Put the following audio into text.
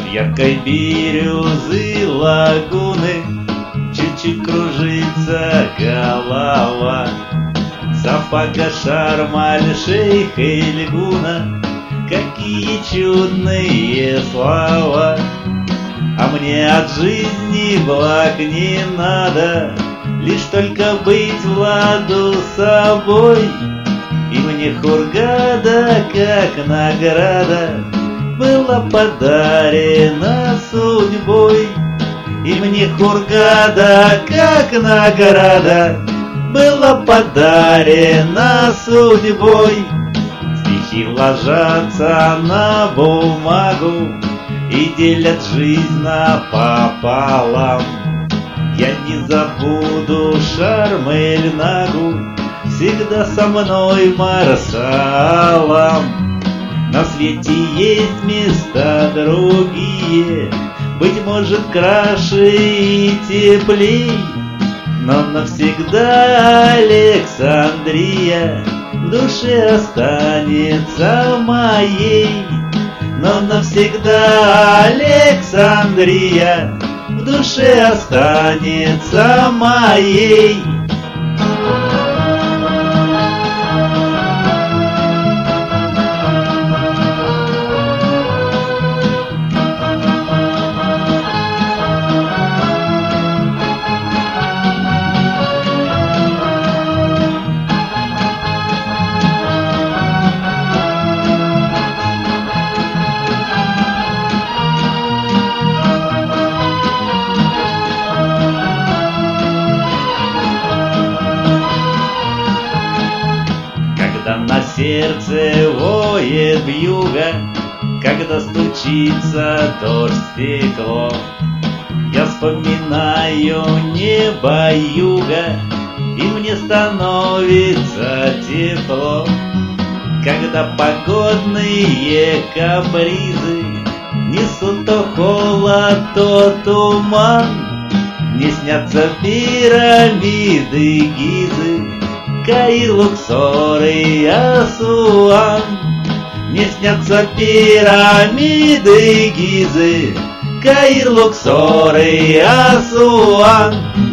яркой бирюзы лагуны чуть-чуть кружится голова. Сафага Шарм-аль Шейх Эльгуна, какие чудные слова. А мне от жизни благ не надо, лишь только быть в ладу с собой. И мне Хургада, как награда, была подарена судьбой. И мне Хургада, как награда, была подарена судьбой. Стихи ложатся на бумагу и делят жизнь напополам. Я не забуду Шарм-эль-Нагу, всегда со мной Марсалам. На свете есть места другие, быть может, краше и теплей, но навсегда Александрия в душе останется моей. Но навсегда Александрия в душе останется моей. На сердце воет вьюга, когда стучится дождь в стекло. Я вспоминаю небо юга, и мне становится тепло. Когда погодные капризы несут то холод, то туман, мне снятся пирамиды Гизы, Каир, Луксор и Асуан. Мне снятся пирамиды Гизы, Каир, Луксор и Асуан.